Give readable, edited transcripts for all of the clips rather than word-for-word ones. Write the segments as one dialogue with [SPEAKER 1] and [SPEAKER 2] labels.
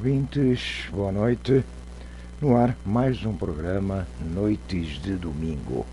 [SPEAKER 1] ouvintes, boa noite. No ar, mais um programa Noites de Domingo.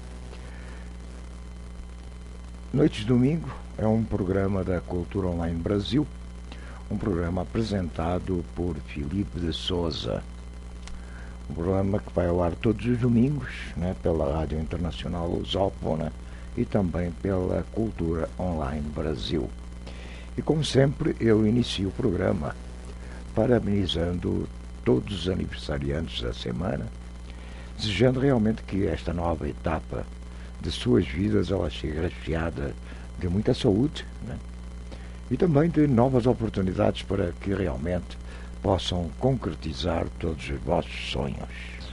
[SPEAKER 1] Noites de Domingo é um programa da Cultura Online Brasil, um programa apresentado por Filipe de Souza. Um programa que vai ao ar todos os domingos, pela Rádio Internacional Lusófona e também pela Cultura Online Brasil. E como sempre, eu inicio o programa parabenizando todos os aniversariantes da semana, desejando realmente que esta nova etapa de suas vidas ela chegue recheada de muita saúde, e também de novas oportunidades para que realmente possam concretizar todos os vossos sonhos.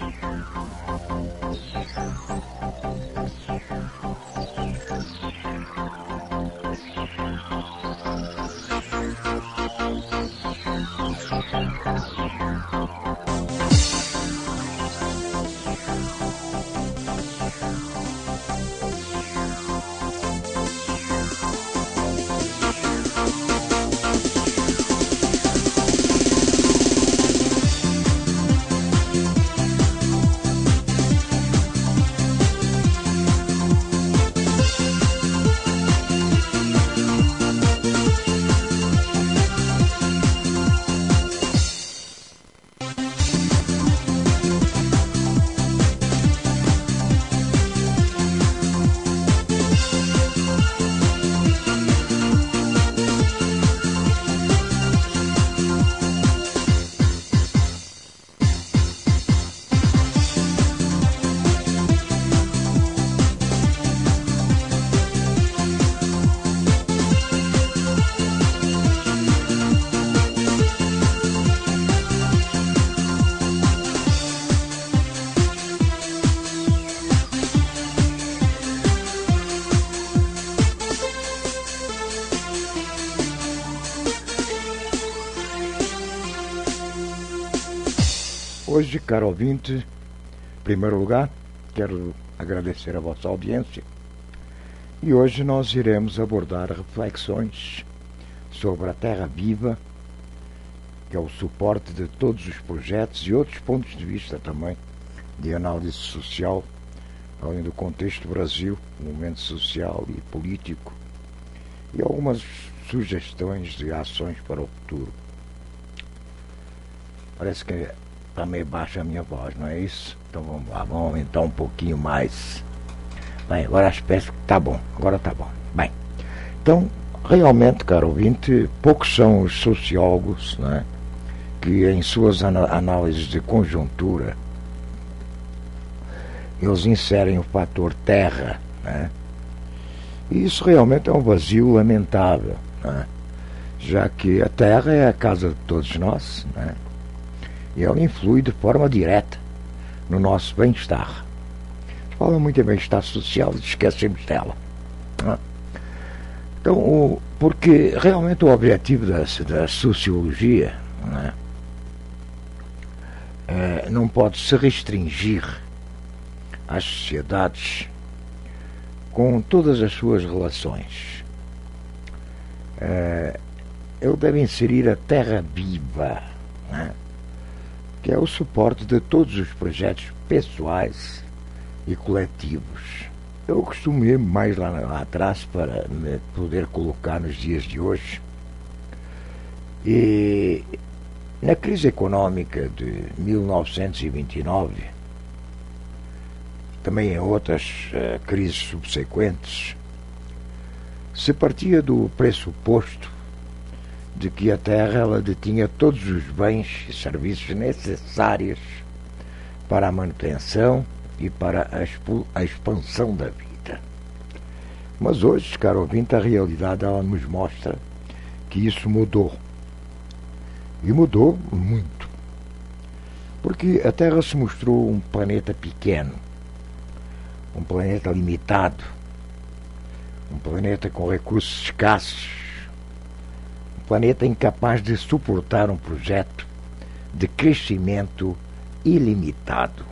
[SPEAKER 1] Hoje, caro ouvinte, em primeiro lugar, quero agradecer a vossa audiência e hoje nós iremos abordar reflexões sobre a Terra Viva, que é o suporte de todos os projetos e outros pontos de vista também de análise social, além do contexto Brasil, momento social e político, e algumas sugestões de ações para o futuro. Parece que está meio baixa a minha voz, não é isso? Então vamos lá, vamos aumentar um pouquinho mais. Bem, agora acho que está bom, agora está bom. Bem, então, realmente, caro ouvinte, poucos são os sociólogos, que em suas análises de conjuntura, eles inserem o fator terra, E isso realmente é um vazio lamentável, Já que a terra é a casa de todos nós, e ela influi de forma direta no nosso bem-estar. Fala muito em bem-estar social e esquecemos dela. Então, porque realmente o objetivo da sociologia não pode se restringir às sociedades com todas as suas relações. Ele deve inserir a terra viva, que é o suporte de todos os projetos pessoais e coletivos. Eu costumo ir mais lá atrás para me poder colocar nos dias de hoje. E na crise econômica de 1929, também em outras crises subsequentes, se partia do pressuposto de que a Terra ela detinha todos os bens e serviços necessários para a manutenção e para a expansão da vida. Mas hoje, caro ouvinte, a realidade ela nos mostra que isso mudou. E mudou muito. Porque a Terra se mostrou um planeta pequeno, um planeta limitado, um planeta com recursos escassos, planeta incapaz de suportar um projeto de crescimento ilimitado.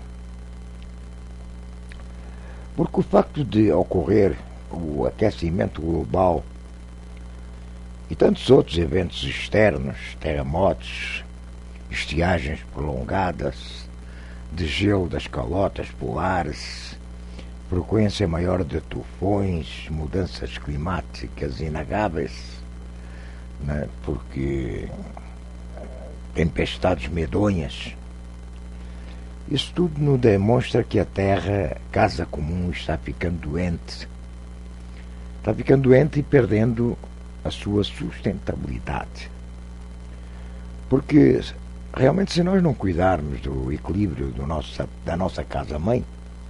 [SPEAKER 1] Porque o facto de ocorrer o aquecimento global e tantos outros eventos externos, terremotos, estiagens prolongadas, de gelo das calotas polares, frequência maior de tufões, mudanças climáticas inegáveis, né? Porque tempestades medonhas. Isso tudo nos demonstra que a Terra, casa comum, está ficando doente. Está ficando doente e perdendo a sua sustentabilidade. Porque realmente, se nós não cuidarmos do equilíbrio da nossa casa-mãe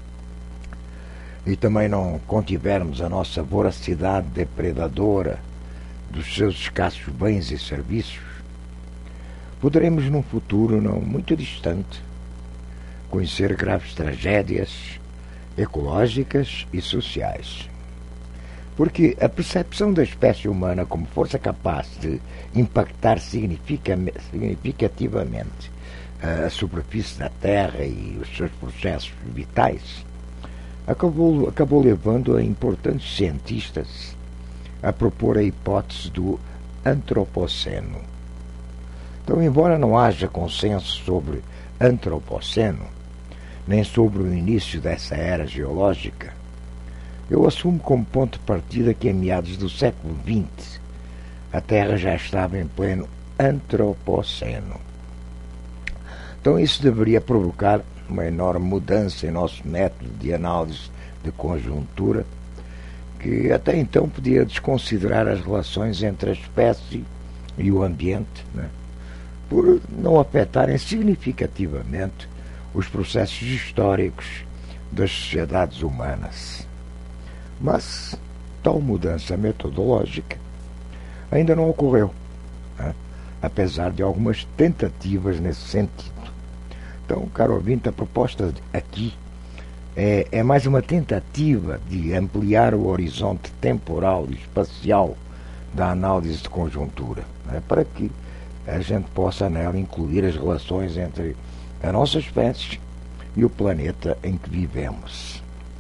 [SPEAKER 1] e também não contivermos a nossa voracidade depredadora dos seus escassos bens e serviços, poderemos num futuro não muito distante conhecer graves tragédias ecológicas e sociais. Porque a percepção da espécie humana como força capaz de impactar significativamente a superfície da Terra e os seus processos vitais acabou levando a importantes cientistas a propor a hipótese do antropoceno. Então, embora não haja consenso sobre antropoceno, nem sobre o início dessa era geológica, eu assumo como ponto de partida que em meados do século XX a Terra já estava em pleno antropoceno. Então isso deveria provocar uma enorme mudança em nosso método de análise de conjuntura, que até então podia desconsiderar as relações entre a espécie e o ambiente, né, por não afetarem significativamente os processos históricos das sociedades humanas. Mas tal mudança metodológica ainda não ocorreu, né? Apesar de algumas tentativas nesse sentido. Então, caro ouvinte, a proposta aqui é mais uma tentativa de ampliar o horizonte temporal e espacial da análise de conjuntura, né? Para que a gente possa nela incluir as relações entre a nossa espécie e o planeta em que vivemos.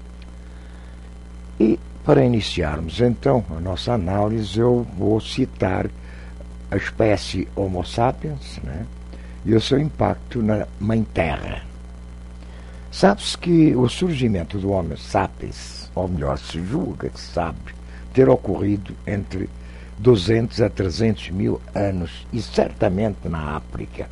[SPEAKER 1] E, para iniciarmos então a nossa análise, eu vou citar a espécie Homo sapiens, né, e o seu impacto na Mãe Terra. Sabe-se que o surgimento do Homo sapiens, ou melhor, se julga que sabe, ter ocorrido entre 200 a 300 mil anos, e certamente na África.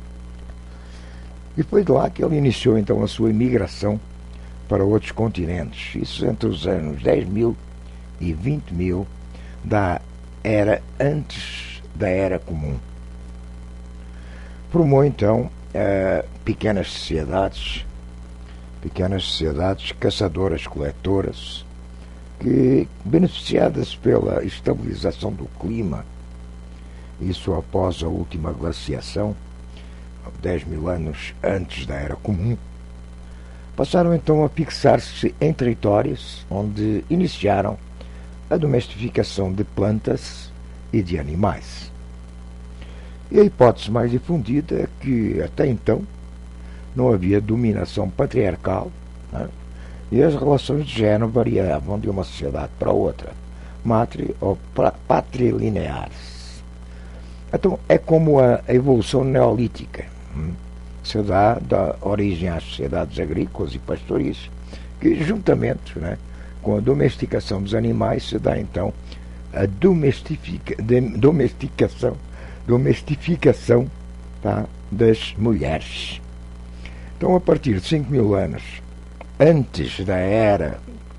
[SPEAKER 1] E foi de lá que ele iniciou então a sua imigração para outros continentes, isso entre os anos 10.000 e 20.000 da era antes da Era Comum. Formou então pequenas sociedades caçadoras-coletoras, que, beneficiadas pela estabilização do clima, isso após a última glaciação, 10.000 anos antes da Era Comum, passaram então a fixar-se em territórios onde iniciaram a domesticação de plantas e de animais. E a hipótese mais difundida é que, até então, não havia dominação patriarcal, né? E as relações de género variavam de uma sociedade para outra, matri ou patrilineares. Então, é como a evolução neolítica. Se dá origem às sociedades agrícolas e pastoris, que juntamente, né, com a domesticação dos animais se dá então a domestificação, tá, das mulheres. Então, a partir de 5.000 anos antes da era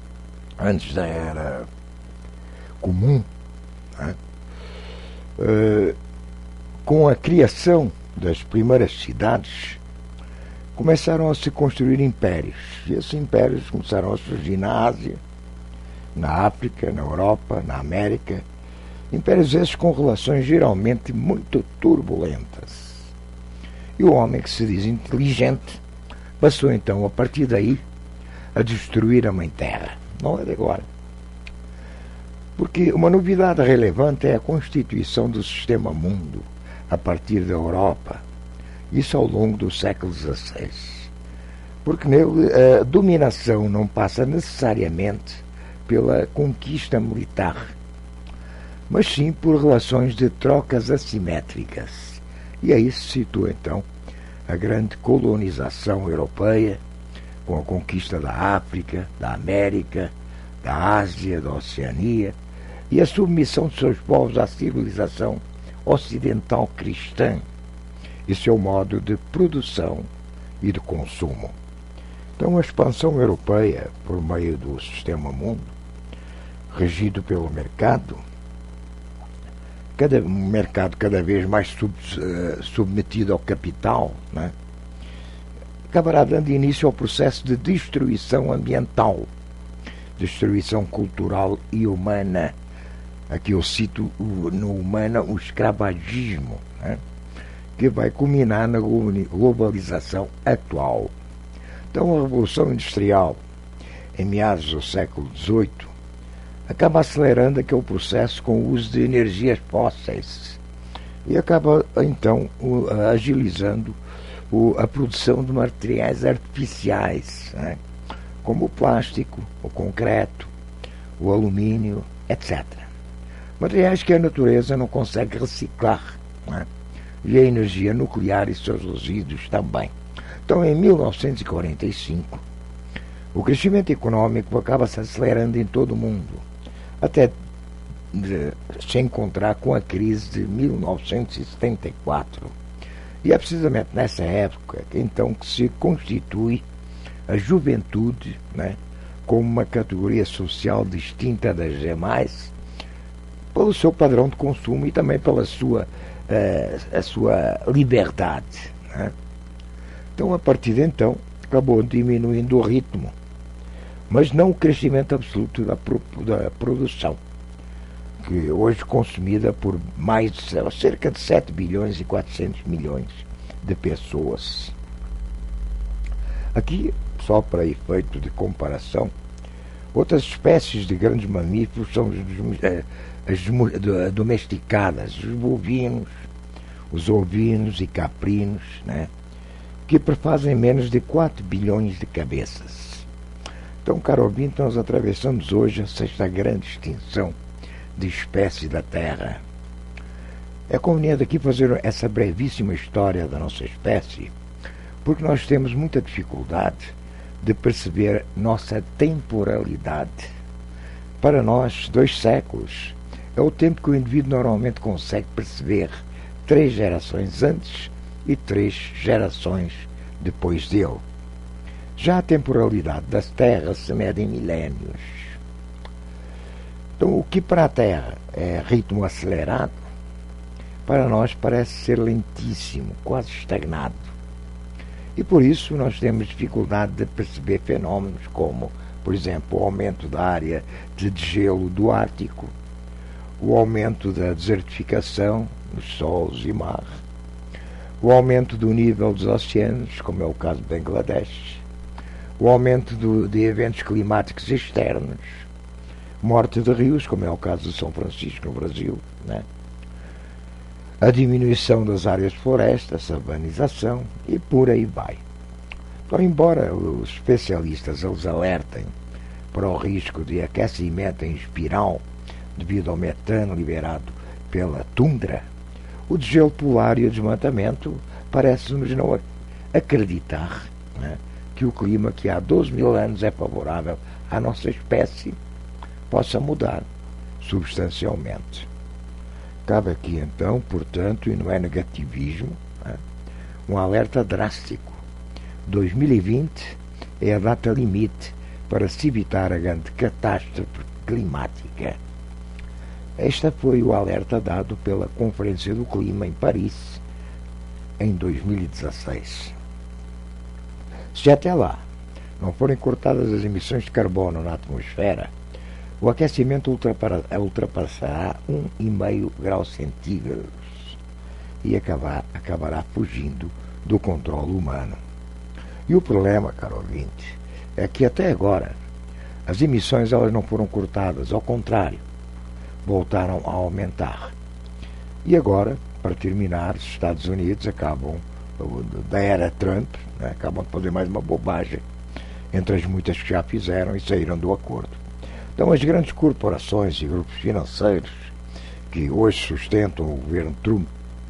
[SPEAKER 1] comum, né, com a criação das primeiras cidades, começaram a se construir impérios. E esses impérios começaram a surgir na Ásia, na África, na Europa, na América. Impérios esses com relações geralmente muito turbulentas. E o homem, que se diz inteligente, passou então, a partir daí, a destruir a Mãe Terra. Não é de agora. Porque uma novidade relevante é a constituição do sistema mundo a partir da Europa, isso ao longo do século XVI. Porque nele a dominação não passa necessariamente pela conquista militar, mas sim por relações de trocas assimétricas E aí se situa então a grande colonização europeia, com a conquista da África, da América, da Ásia, da Oceania, e a submissão de seus povos à civilização ocidental cristã e seu modo de produção e de consumo. Então a expansão europeia por meio do sistema mundo, regido pelo mercado, um mercado cada vez mais submetido ao capital, né, acabará dando início ao processo de destruição ambiental, destruição cultural e humana. Aqui eu cito no humana o escravagismo, né, que vai culminar na globalização atual. Então a Revolução Industrial, em meados do século XVIII, acaba acelerando aquele processo com o uso de energias fósseis e acaba então agilizando a produção de materiais artificiais, né, como o plástico, o concreto, o alumínio, etc. Materiais que a natureza não consegue reciclar, né, e a energia nuclear e seus resíduos também. Então, em 1945, o crescimento econômico acaba se acelerando em todo o mundo, até se encontrar com a crise de 1974. E é precisamente nessa época então que se constitui a juventude, né, como uma categoria social distinta das demais, pelo seu padrão de consumo e também pela sua liberdade, né? Então, a partir de então, acabou diminuindo o ritmo, mas não o crescimento absoluto da produção, que hoje consumida por cerca de 7 bilhões e 400 milhões de pessoas. Aqui, só para efeito de comparação, outras espécies de grandes mamíferos são as domesticadas, os bovinos, os ovinos e caprinos, né, que prefazem menos de 4 bilhões de cabeças. Então, caro ouvinte, nós atravessamos hoje a sexta grande extinção de espécies da Terra. É conveniente aqui fazer essa brevíssima história da nossa espécie, porque nós temos muita dificuldade de perceber nossa temporalidade. Para nós, 2 séculos é o tempo que o indivíduo normalmente consegue perceber 3 gerações antes e 3 gerações depois dele. Já a temporalidade das terras se mede em milénios. Então, o que para a Terra é ritmo acelerado, para nós parece ser lentíssimo, quase estagnado. E por isso nós temos dificuldade de perceber fenômenos como, por exemplo, o aumento da área de degelo do Ártico, o aumento da desertificação nos solos e mar, o aumento do nível dos oceanos, como é o caso do Bangladesh, o aumento de eventos climáticos externos, morte de rios, como é o caso de São Francisco, no Brasil, né? A diminuição das áreas de floresta, a savanização e por aí vai. Então, embora os especialistas eles alertem para o risco de aquecimento em espiral devido ao metano liberado pela tundra, o degelo polar e o desmatamento parece-nos não acreditar, né, que o clima que há 12 mil anos é favorável à nossa espécie possa mudar substancialmente. Cabe aqui então, portanto, e não é negativismo, né, um alerta drástico. 2020 é a data limite para se evitar a grande catástrofe climática. Este foi o alerta dado pela Conferência do Clima em Paris em 2016. Se até lá não forem cortadas as emissões de carbono na atmosfera, o aquecimento ultrapassará 1,5 graus centígrados e acabará fugindo do controle humano. E o problema, caro ouvinte, é que até agora as emissões elas não foram cortadas, ao contrário, voltaram a aumentar. E agora, para terminar, os Estados Unidos acabam, da era Trump, né, acabam de fazer mais uma bobagem, entre as muitas que já fizeram e saíram do acordo. Então, as grandes corporações e grupos financeiros que hoje sustentam o governo Trump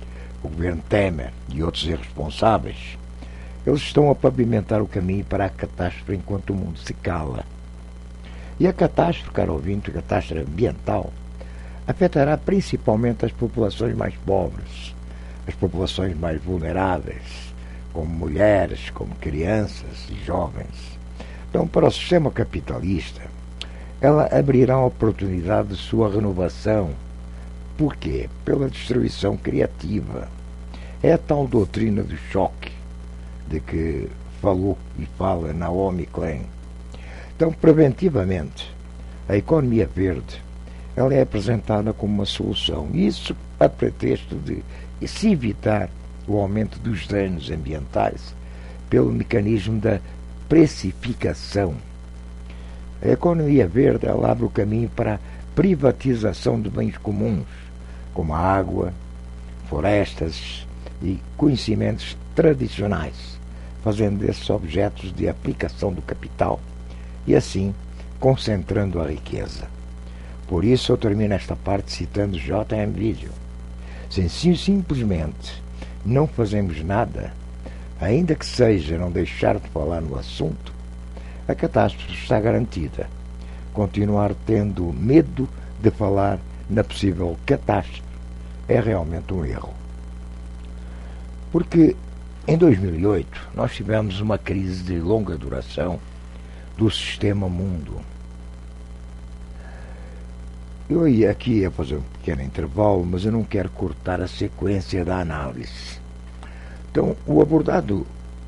[SPEAKER 1] o governo Temer e outros irresponsáveis, eles estão a pavimentar o caminho para a catástrofe enquanto o mundo se cala. E a catástrofe, caro ouvinte, a catástrofe ambiental, afetará principalmente as populações mais pobres, as populações mais vulneráveis, como mulheres, como crianças e jovens. Então, para o sistema capitalista, ela abrirá a oportunidade de sua renovação. Por quê? Pela destruição criativa. É a tal doutrina do choque de que falou e fala Naomi Klein. Então, preventivamente, a economia verde ela é apresentada como uma solução. Isso a pretexto de se evitar o aumento dos danos ambientais pelo mecanismo da precificação. A economia verde ela abre o caminho para a privatização de bens comuns, como a água, florestas e conhecimentos tradicionais, fazendo desses objetos de aplicação do capital e, assim, concentrando a riqueza. Por isso eu termino esta parte citando J.M. Video. Se simplesmente não fazemos nada, ainda que seja não deixar de falar no assunto, a catástrofe está garantida. Continuar tendo medo de falar na possível catástrofe é realmente um erro. Porque em 2008 nós tivemos uma crise de longa duração do sistema mundo. Eu ia aqui a fazer um pequeno intervalo, mas eu não quero cortar a sequência da análise. Então, o abordado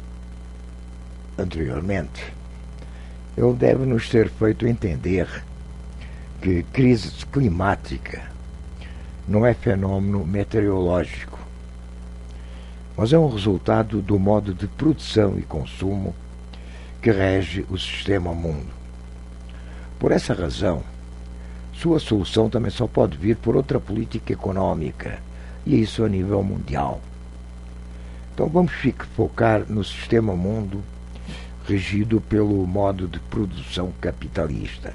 [SPEAKER 1] anteriormente, ele deve nos ter feito entender que crise climática não é fenómeno meteorológico, mas é um resultado do modo de produção e consumo que rege o sistema mundo. Por essa razão, sua solução também só pode vir por outra política económica, e isso a nível mundial. Então vamos focar no sistema mundo regido pelo modo de produção capitalista.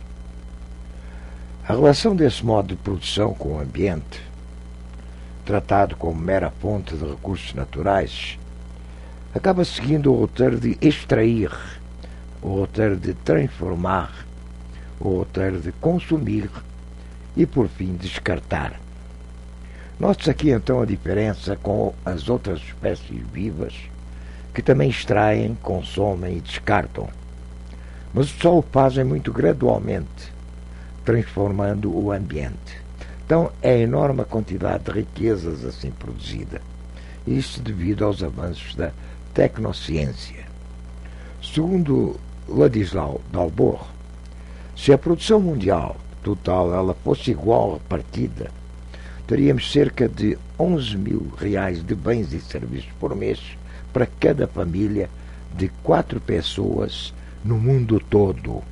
[SPEAKER 1] A relação desse modo de produção com o ambiente, tratado como mera fonte de recursos naturais, acaba seguindo o roteiro de extrair, o roteiro de transformar, o roteiro de consumir e, por fim, descartar. Note-se aqui então a diferença com as outras espécies vivas que também extraem, consomem e descartam, mas só o fazem muito gradualmente, transformando o ambiente. Então é a enorme quantidade de riquezas assim produzida, isto devido aos avanços da tecnociência. Segundo Ladislau Dalbor, se a produção mundial total ela fosse igual repartida, teríamos cerca de 11 mil reais de bens e serviços por mês para cada família de 4 pessoas no mundo todo.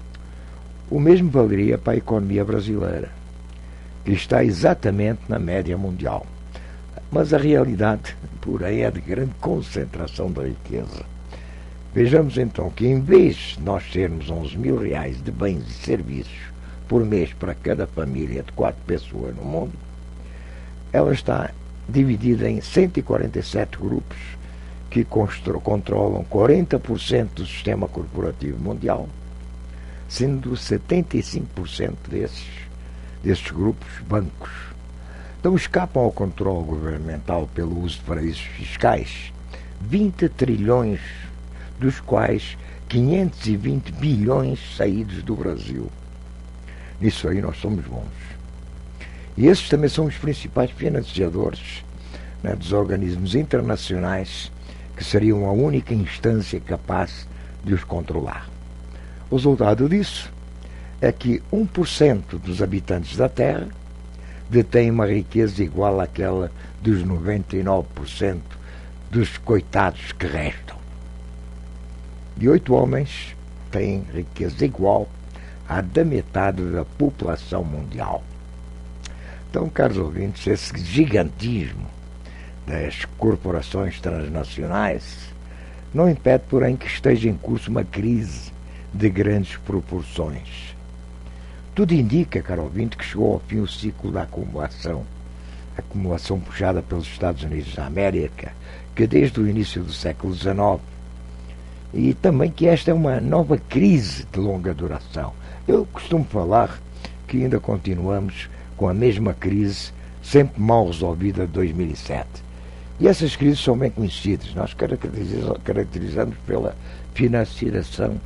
[SPEAKER 1] O mesmo valeria para a economia brasileira, que está exatamente na média mundial. Mas a realidade, porém, é de grande concentração da riqueza. Vejamos então que, em vez de nós termos 11 mil reais de bens e serviços por mês para cada família de 4 pessoas no mundo, ela está dividida em 147 grupos que controlam 40% do sistema corporativo mundial, sendo 75% desses grupos bancos. Então escapam ao controle governamental pelo uso de paraísos fiscais 20 trilhões, dos quais 520 bilhões saídos do Brasil. Nisso aí nós somos bons. E esses também são os principais financiadores, né, dos organismos internacionais que seriam a única instância capaz de os controlar. O resultado disso é que 1% dos habitantes da Terra detém uma riqueza igual àquela dos 99% dos coitados que restam. E 8 homens têm riqueza igual à da metade da população mundial. Então, caros ouvintes, esse gigantismo das corporações transnacionais não impede, porém, que esteja em curso uma crise de grandes proporções. Tudo indica, caro ouvinte, que chegou ao fim o ciclo da acumulação. acumulação puxada pelos Estados Unidos da América, que desde o início do século XIX, e também que esta é uma nova crise de longa duração. Eu costumo falar que ainda continuamos com a mesma crise, sempre mal resolvida, de 2007. E essas crises são bem conhecidas. Nós caracterizamos pela financiarização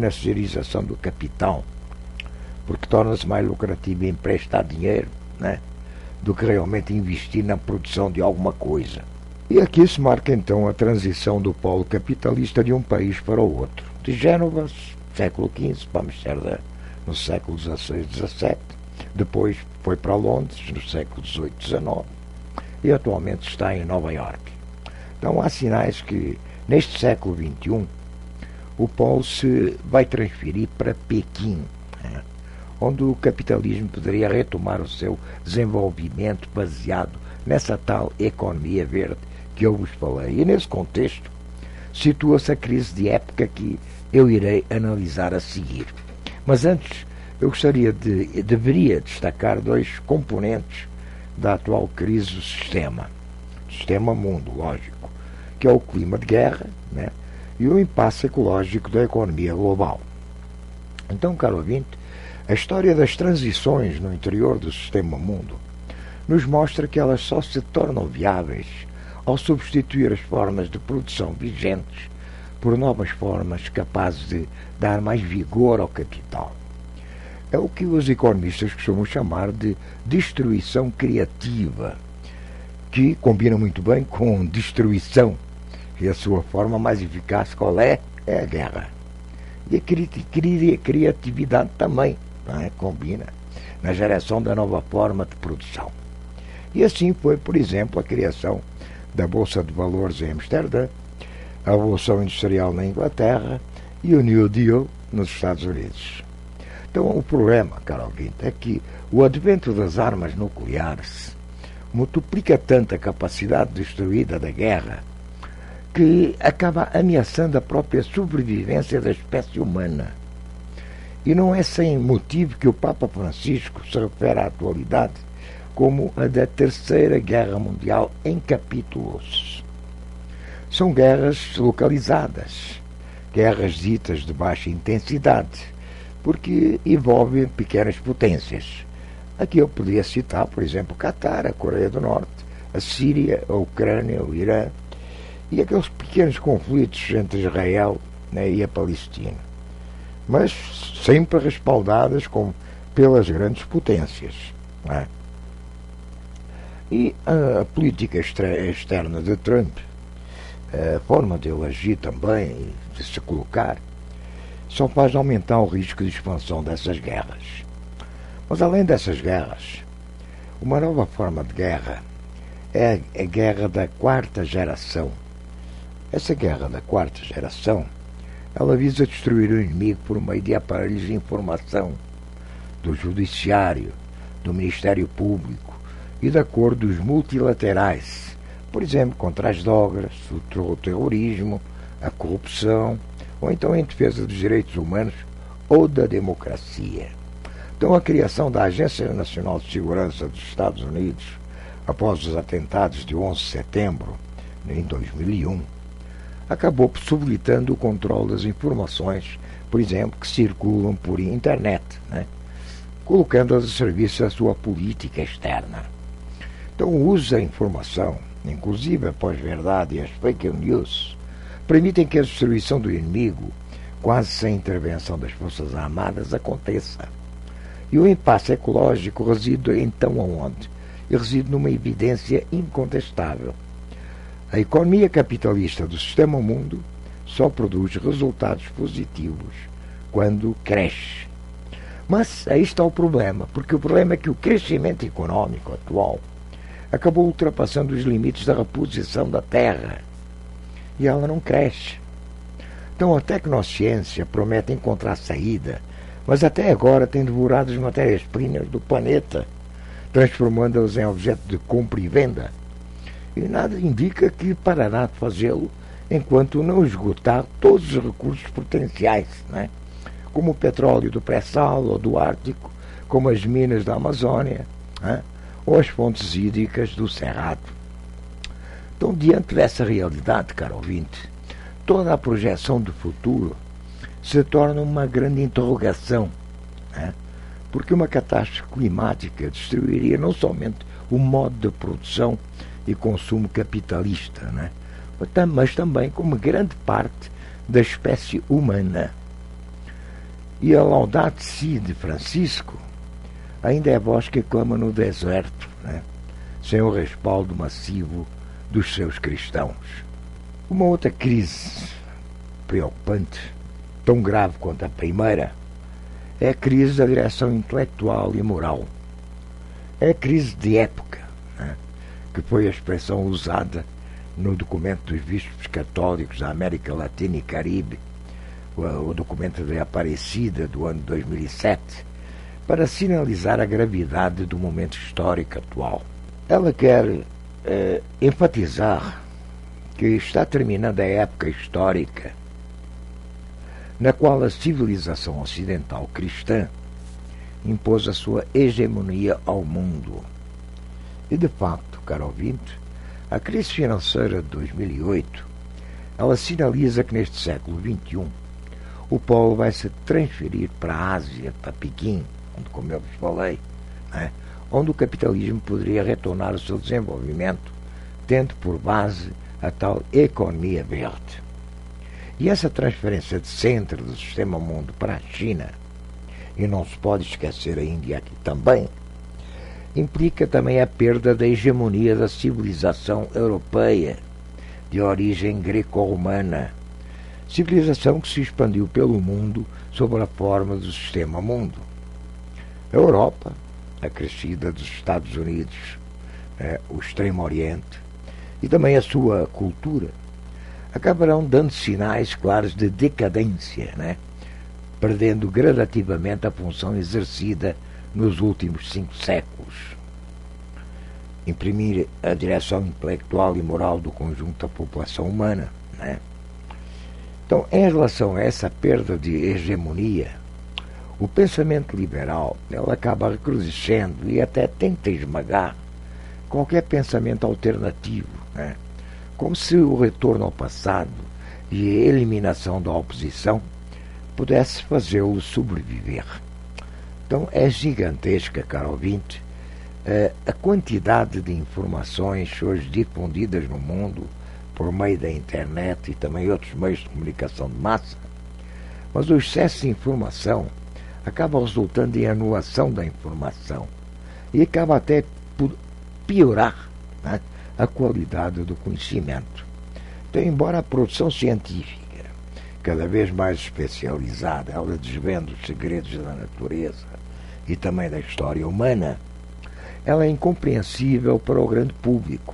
[SPEAKER 1] do capital, porque torna-se mais lucrativo emprestar dinheiro, né, do que realmente investir na produção de alguma coisa. E aqui se marca então a transição do polo capitalista de um país para o outro. De Génova, século XV, para Amsterdã, no século XVI e XVII. Depois foi para Londres, no século XVIII e XIX. E atualmente está em Nova Iorque. Então há sinais que, neste século XXI, o polo se vai transferir para Pequim, né, onde o capitalismo poderia retomar o seu desenvolvimento baseado nessa tal economia verde que eu vos falei. E nesse contexto situa-se a crise de época que eu irei analisar a seguir. Mas antes, eu deveria destacar dois componentes da atual crise do sistema mundo, lógico, que é o clima de guerra, né, e o impasse ecológico da economia global. Então, caro ouvinte, a história das transições no interior do sistema mundo nos mostra que elas só se tornam viáveis ao substituir as formas de produção vigentes por novas formas capazes de dar mais vigor ao capital. É o que os economistas costumam chamar de destruição criativa, que combina muito bem com destruição, e a sua forma mais eficaz qual é? É a guerra. E a criatividade também, não é? Combina na geração da nova forma de produção. E assim foi, por exemplo, a criação da Bolsa de Valores em Amsterdã, a Revolução Industrial na Inglaterra e o New Deal nos Estados Unidos. Então o problema, caro ouvinte, é que o advento das armas nucleares multiplica tanto a capacidade destruída da guerra que acaba ameaçando a própria sobrevivência da espécie humana. E não é sem motivo que o Papa Francisco se refere à atualidade como a da Terceira Guerra Mundial em capítulos. São guerras localizadas, guerras ditas de baixa intensidade, porque envolvem pequenas potências. Aqui eu poderia citar, por exemplo, o Catar, a Coreia do Norte, a Síria, a Ucrânia, o Irã, e aqueles pequenos conflitos entre Israel, né, e a Palestina, mas sempre respaldadas pelas grandes potências, não é? E a política externa de Trump, a forma de ele agir também, de se colocar, só faz aumentar o risco de expansão dessas guerras. Mas além dessas guerras, uma nova forma de guerra é a guerra da quarta geração. Essa guerra da quarta geração, ela visa destruir o inimigo por meio de aparelhos de informação, do judiciário, do Ministério Público e de acordos multilaterais, por exemplo, contra as drogas, o terrorismo, a corrupção, ou então em defesa dos direitos humanos ou da democracia. Então a criação da Agência Nacional de Segurança dos Estados Unidos, após os atentados de 11 de setembro, em 2001, acabou possibilitando o controle das informações, por exemplo, que circulam por internet, né, colocando-as a serviço da sua política externa. Então o uso da informação, inclusive a pós-verdade e as fake news, permitem que a destruição do inimigo, quase sem intervenção das Forças Armadas, aconteça. E o impasse ecológico reside então aonde? E reside numa evidência incontestável. A economia capitalista do sistema mundo só produz resultados positivos quando cresce. Mas aí está o problema, porque o problema é que o crescimento econômico atual acabou ultrapassando os limites da reposição da terra e ela não cresce. Então a tecnociência promete encontrar saída, mas até agora tem devorado as matérias-primas do planeta, transformando-as em objeto de compra e venda. E nada indica que parará de fazê-lo enquanto não esgotar todos os recursos potenciais, né? Como o petróleo do pré-sal ou do Ártico, como as minas da Amazônia, né? ou as fontes hídricas do Cerrado. Então, diante dessa realidade, caro ouvinte, toda a projeção do futuro se torna uma grande interrogação, né? Porque uma catástrofe climática destruiria não somente o modo de produção e consumo capitalista, né? Mas também como grande parte da espécie humana. E a Laudato Si de Francisco ainda é voz que clama no deserto, né? Sem o respaldo massivo dos seus cristãos. Uma outra crise preocupante, tão grave quanto a primeira, é a crise da direção intelectual e moral. É a crise de época, né? Que foi a expressão usada no documento dos bispos católicos da América Latina e Caribe, o documento da Aparecida do ano 2007, para sinalizar a gravidade do momento histórico atual. Ela quer enfatizar que está terminando a época histórica na qual a civilização ocidental cristã impôs a sua hegemonia ao mundo. E, de facto, caro ouvinte, a crise financeira de 2008, ela sinaliza que neste século XXI o polo vai se transferir para a Ásia, para Pequim, onde, como eu vos falei, né, onde o capitalismo poderia retornar o seu desenvolvimento, tendo por base a tal economia verde. E essa transferência de centro do sistema mundo para a China, e não se pode esquecer a Índia aqui também, implica também a perda da hegemonia da civilização europeia, de origem greco-romana, civilização que se expandiu pelo mundo sob a forma do sistema mundo. A Europa, acrescida dos Estados Unidos, o Extremo Oriente, e também a sua cultura, acabarão dando sinais claros de decadência, né? Perdendo gradativamente a função exercida nos últimos 5 séculos. Imprimir a direção intelectual e moral do conjunto da população humana, né? Então, em relação a essa perda de hegemonia, o pensamento liberal ele acaba recrudescendo e até tenta esmagar qualquer pensamento alternativo, né? Como se o retorno ao passado e a eliminação da oposição pudesse fazê-lo sobreviver. Então é gigantesca, caro ouvinte, a quantidade de informações hoje difundidas no mundo por meio da internet e também outros meios de comunicação de massa, mas o excesso de informação acaba resultando em anulação da informação e acaba até por piorar, né, a qualidade do conhecimento. Então, embora a produção científica, cada vez mais especializada, ela desvenda os segredos da natureza e também da história humana, ela é incompreensível para o grande público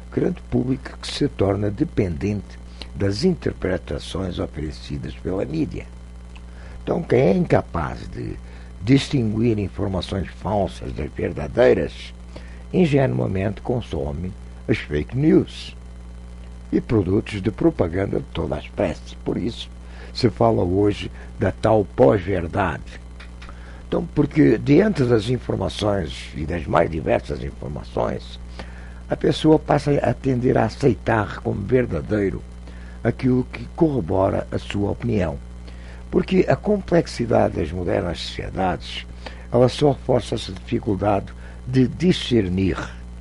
[SPEAKER 1] que se torna dependente das interpretações oferecidas pela mídia. Então, quem é incapaz de distinguir informações falsas das verdadeiras, ingenuamente consome as fake news e produtos de propaganda de toda a espécie. Por isso se fala hoje da tal pós-verdade. Então, porque diante das informações e das mais diversas informações, a pessoa passa a tender a aceitar como verdadeiro aquilo que corrobora a sua opinião. Porque a complexidade das modernas sociedades, ela só reforça essa dificuldade de discernir.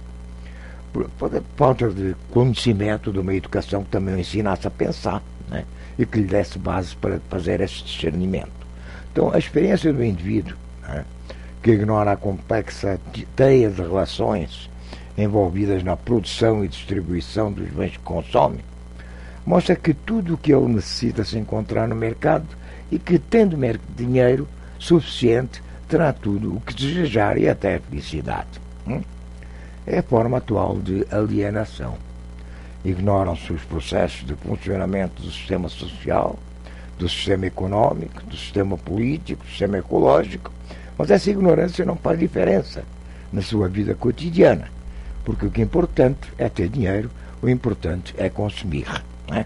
[SPEAKER 1] Por falta de conhecimento de uma educação que também o ensinasse a pensar, né? E que lhe desse base para fazer esse discernimento. Então, a experiência do indivíduo, né, que ignora a complexa teia de relações envolvidas na produção e distribuição dos bens que consome, mostra que tudo o que ele necessita se encontrar no mercado e que, tendo dinheiro suficiente, terá tudo o que desejar e até a felicidade. É a forma atual de alienação. Ignoram-se os processos de funcionamento do sistema social, do sistema econômico, do sistema político, do sistema ecológico, mas essa ignorância não faz diferença na sua vida cotidiana, porque o que é importante é ter dinheiro, o importante é consumir, né?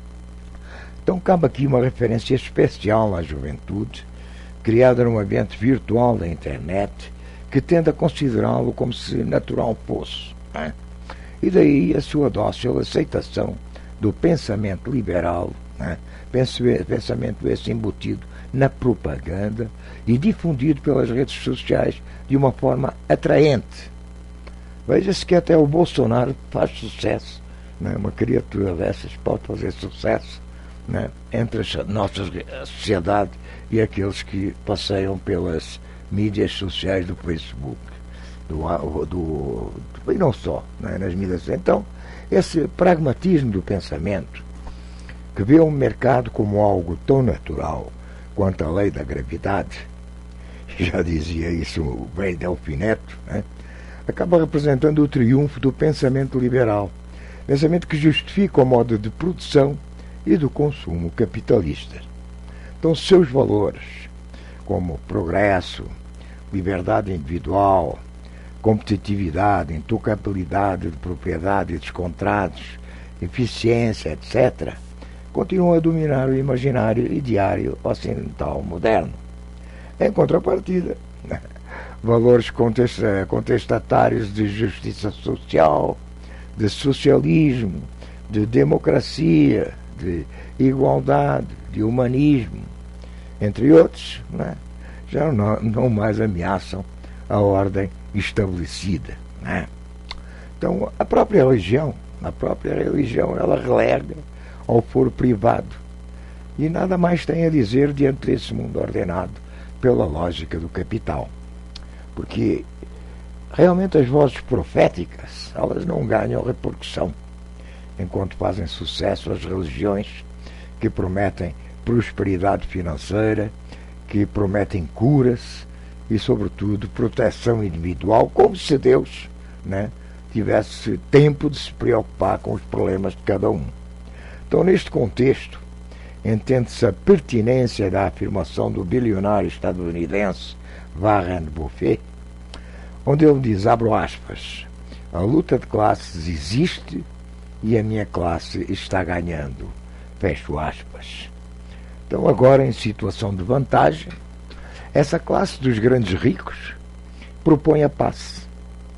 [SPEAKER 1] Então cabe aqui uma referência especial à juventude, criada num ambiente virtual da internet, que tende a considerá-lo como se natural fosse. Né? E daí a sua dócil aceitação do pensamento liberal, né? Pensamento esse embutido na propaganda e difundido pelas redes sociais de uma forma atraente. Veja-se que até o Bolsonaro faz sucesso, né? Uma criatura dessas pode fazer sucesso, né? Entre a nossa sociedade e aqueles que passeiam pelas mídias sociais do Facebook, e não só, né? Nas mídias. Então, esse pragmatismo do pensamento, que vê o mercado como algo tão natural quanto a lei da gravidade, já dizia isso o velho Delfim Neto, né? Acaba representando o triunfo do pensamento liberal, pensamento que justifica o modo de produção e do consumo capitalista. Então, seus valores, como progresso, liberdade individual, competitividade, intocabilidade de propriedade e descontrados, eficiência, etc., continuam a dominar o imaginário e diário ocidental moderno. Em contrapartida, valores contestatários de justiça social, de socialismo, de democracia, de igualdade, de humanismo, entre outros, né, já não mais ameaçam a ordem estabelecida. Né? Então, a própria religião, ela relega ao foro privado e nada mais tem a dizer diante desse mundo ordenado pela lógica do capital. Porque realmente as vozes proféticas, elas não ganham repercussão, enquanto fazem sucesso as religiões que prometem prosperidade financeira, que prometem curas e, sobretudo, proteção individual, como se Deus, né, tivesse tempo de se preocupar com os problemas de cada um. Então, neste contexto, entende-se a pertinência da afirmação do bilionário estadunidense Warren Buffett, onde ele diz, abro aspas, a luta de classes existe e a minha classe está ganhando, fecho aspas. Então, agora, em situação de vantagem, essa classe dos grandes ricos propõe a paz.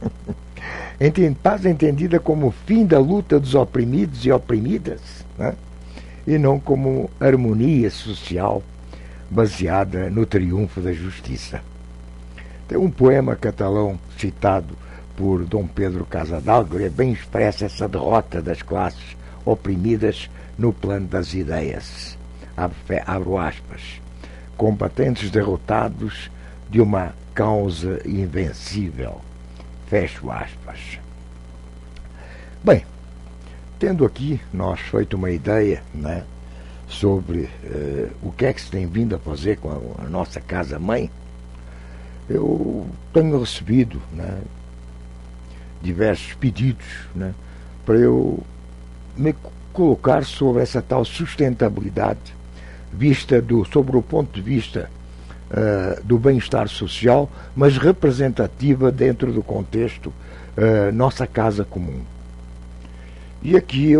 [SPEAKER 1] Paz entendida como o fim da luta dos oprimidos e oprimidas, né? E não como harmonia social baseada no triunfo da justiça. Tem um poema catalão citado por Dom Pedro Casadalga, bem expressa essa derrota das classes oprimidas no plano das ideias. Abro aspas. Combatentes derrotados de uma causa invencível. Fecho aspas. Bem, tendo aqui nós feito uma ideia, né, sobre o que é que se tem vindo a fazer com a nossa casa-mãe, eu tenho recebido, né, diversos pedidos, né, para eu me colocar sobre essa tal sustentabilidade vista sobre o ponto de vista do bem-estar social, mas representativa dentro do contexto nossa casa comum. E aqui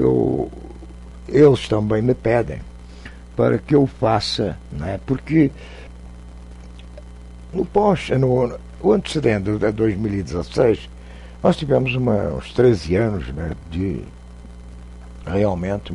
[SPEAKER 1] eles também me pedem para que eu faça, né, porque o antecedente de 2016, nós tivemos uns 13 anos, né, de realmente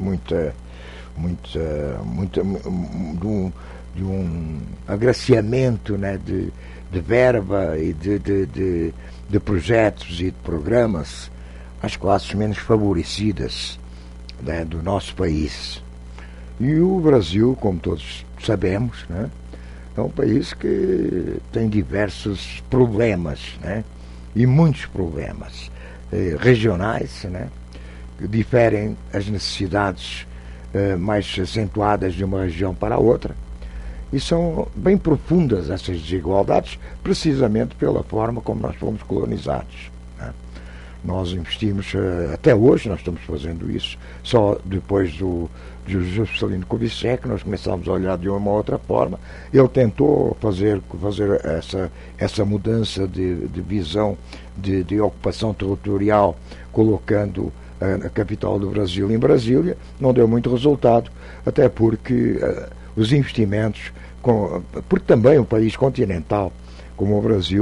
[SPEAKER 1] de um agraciamento, né, de verba e de projetos e de programas às classes menos favorecidas, né, do nosso país. E o Brasil, como todos sabemos, né, é um país que tem diversos problemas, né, e muitos problemas regionais, né, que diferem as necessidades mais acentuadas de uma região para a outra. E são bem profundas essas desigualdades, precisamente pela forma como nós fomos colonizados. Né? Nós investimos, até hoje nós estamos fazendo isso, só depois do Juscelino Kubitschek nós começamos a olhar de uma outra forma. Ele tentou fazer essa mudança de visão de ocupação territorial, colocando a capital do Brasil em Brasília, não deu muito resultado, até porque os investimentos, porque também um país continental como o Brasil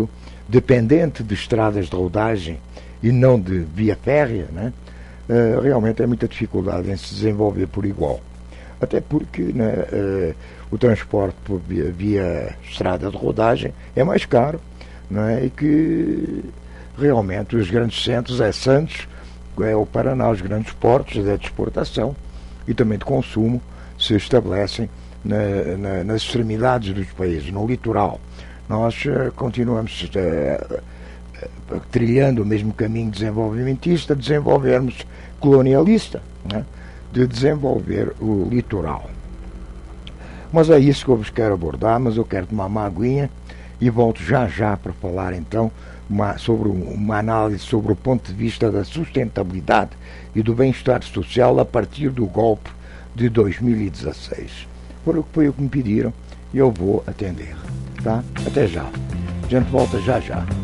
[SPEAKER 1] dependente de estradas de rodagem e não de via férrea, né, realmente tem muita dificuldade em se desenvolver por igual. Até porque, né, o transporte por via estrada de rodagem é mais caro, né, e que realmente os grandes centros é Santos, é o Paraná, os grandes portos de exportação e também de consumo se estabelecem nas extremidades dos países, no litoral. Nós continuamos trilhando o mesmo caminho desenvolvimentista, desenvolvermos colonialista, né, de desenvolver o litoral. Mas é isso que eu vos quero abordar, mas eu quero tomar uma aguinha e volto já para falar então sobre uma análise sobre o ponto de vista da sustentabilidade e do bem-estar social a partir do golpe de 2016. Foi o que me pediram e eu vou atender. Tá? Até já. A gente volta já.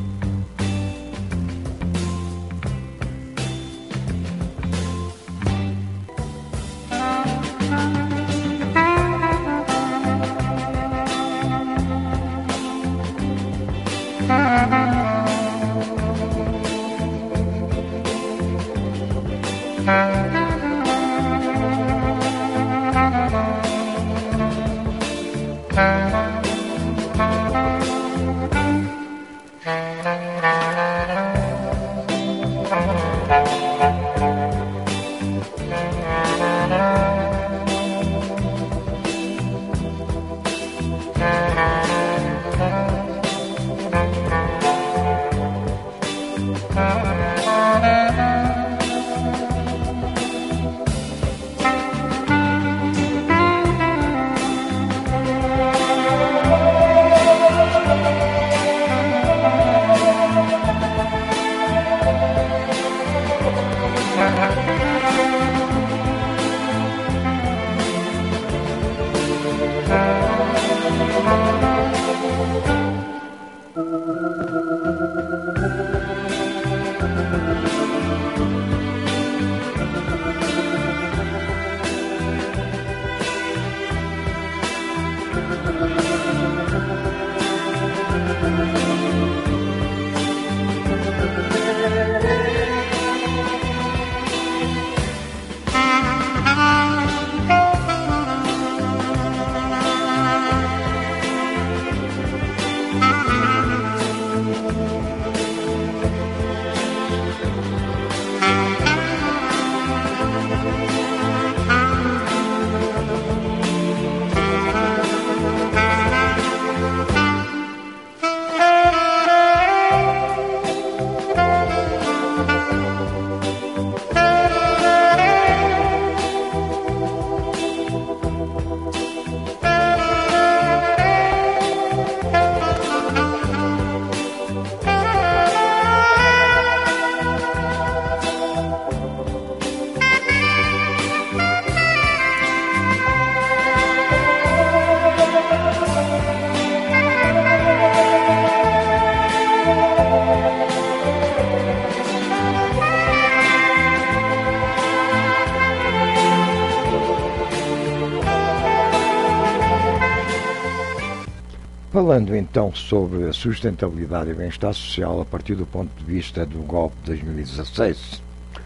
[SPEAKER 1] Falando então sobre a sustentabilidade e bem-estar social a partir do ponto de vista do golpe de 2016,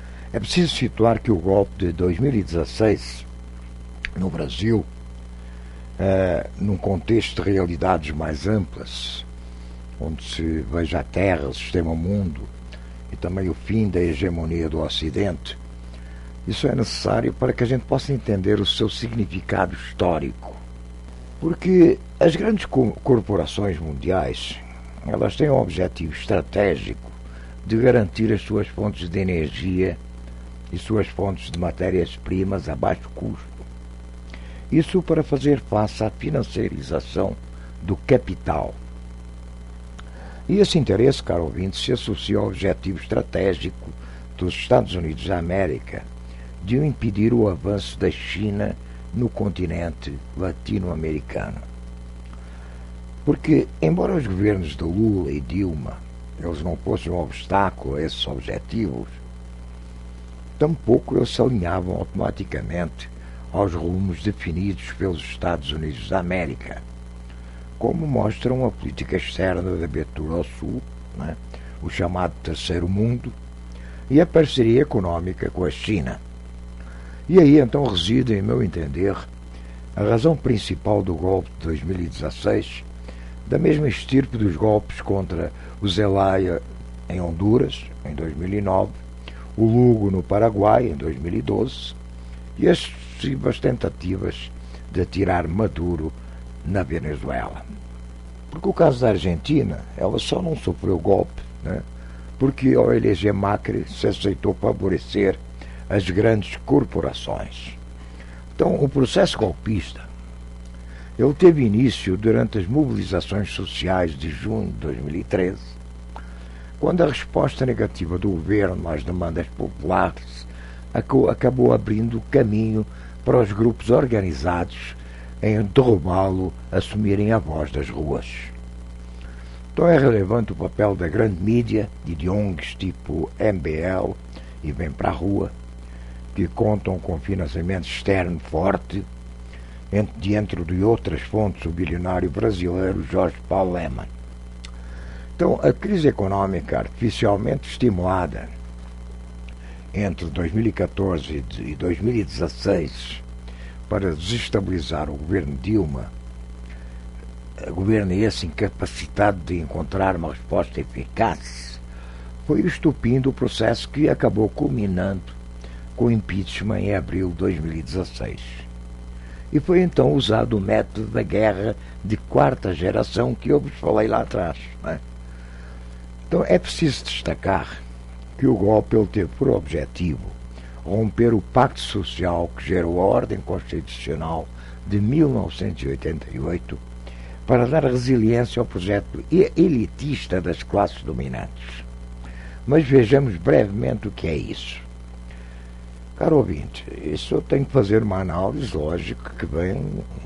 [SPEAKER 1] é preciso situar que o golpe de 2016 no Brasil, num contexto de realidades mais amplas, onde se veja a Terra, o sistema mundo e também o fim da hegemonia do Ocidente, isso é necessário para que a gente possa entender o seu significado histórico. Porque as grandes corporações mundiais, elas têm um objetivo estratégico de garantir as suas fontes de energia e suas fontes de matérias-primas a baixo custo. Isso para fazer face à financiarização do capital. E esse interesse, caro ouvinte, se associa ao objetivo estratégico dos Estados Unidos da América de impedir o avanço da China no continente latino-americano. Porque, embora os governos de Lula e Dilma eles não fossem um obstáculo a esses objetivos, tampouco eles se alinhavam automaticamente aos rumos definidos pelos Estados Unidos da América, como mostram a política externa de abertura ao Sul, né? O chamado Terceiro Mundo, e a parceria económica com a China. E aí então reside, em meu entender, a razão principal do golpe de 2016, da mesma estirpe dos golpes contra o Zelaya em Honduras, em 2009, o Lugo no Paraguai, em 2012, e as sucessivas tentativas de atirar Maduro na Venezuela. Porque o caso da Argentina, ela só não sofreu golpe, né, porque ao eleger Macri se aceitou favorecer as grandes corporações. Então, o processo golpista, ele teve início durante as mobilizações sociais de junho de 2013, quando a resposta negativa do governo às demandas populares acabou abrindo caminho para os grupos organizados em derrubá-lo assumirem a voz das ruas. Então é relevante o papel da grande mídia e de ONGs tipo MBL e Vem para a Rua, que contam com financiamento externo forte, dentro de outras fontes, o bilionário brasileiro Jorge Paulo Lemann. Então, a crise económica artificialmente estimulada entre 2014 e 2016 para desestabilizar o governo Dilma, governo esse incapacitado de encontrar uma resposta eficaz, foi o estupim do processo que acabou culminando com o impeachment em abril de 2016. E foi então usado o método da guerra de quarta geração que eu vos falei lá atrás, não é? Então é preciso destacar que o golpe ele teve por objetivo romper o pacto social que gerou a ordem constitucional de 1988 para dar resiliência ao projeto elitista das classes dominantes. Mas vejamos brevemente o que é isso. Caro ouvinte, isso eu tenho que fazer uma análise lógica que bem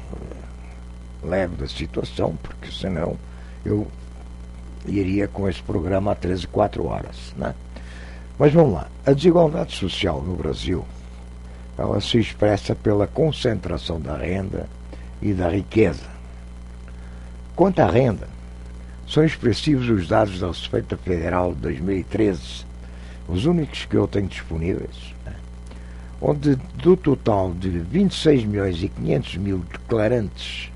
[SPEAKER 1] leve da situação, porque senão eu iria com esse programa a 13, 4 horas, né? Mas vamos lá. A desigualdade social no Brasil, ela se expressa pela concentração da renda e da riqueza. Quanto à renda, são expressivos os dados da Receita Federal de 2013, os únicos que eu tenho disponíveis, né? Onde do total de 26 milhões e 500 mil declarantes,